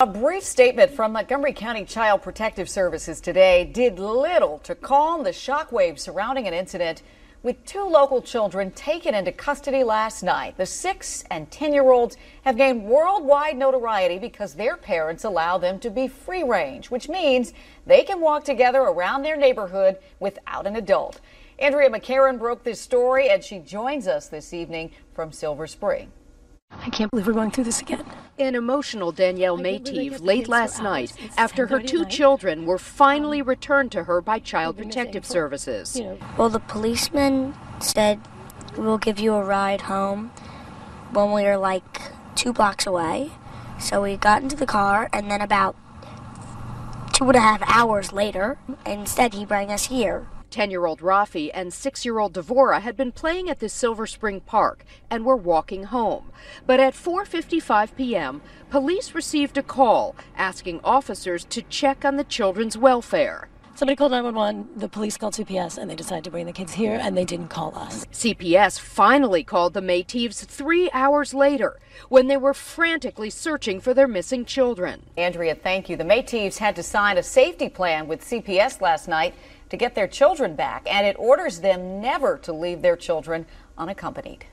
A brief statement from Montgomery County Child Protective Services today did little to calm the shockwaves surrounding an incident with two local children taken into custody last night. The 6 and 10-year-olds have gained worldwide notoriety because their parents allow them to be free range, which means they can walk together around their neighborhood without an adult. Andrea McCarran broke this story, and she joins us this evening from Silver Spring. I can't believe we're going through this again. An emotional Danielle Mayteve late last night after her two children were finally returned to her by Child Protective Services. Well, the policeman said, we'll give you a ride home when we were like 2 blocks away. So we got into the car, and then about 2.5 hours later, instead he brought us here. 10-year-old Rafi and 6-year-old Devora had been playing at the Silver Spring Park and were walking home. But at 4:55 p.m., police received a call asking officers to check on the children's welfare. Somebody called 911, the police called CPS, and they decided to bring the kids here, and they didn't call us. CPS finally called the Mayteves 3 hours later when they were frantically searching for their missing children. Andrea, thank you. The Mayteves had to sign a safety plan with CPS last night to get their children back, and it orders them never to leave their children unaccompanied.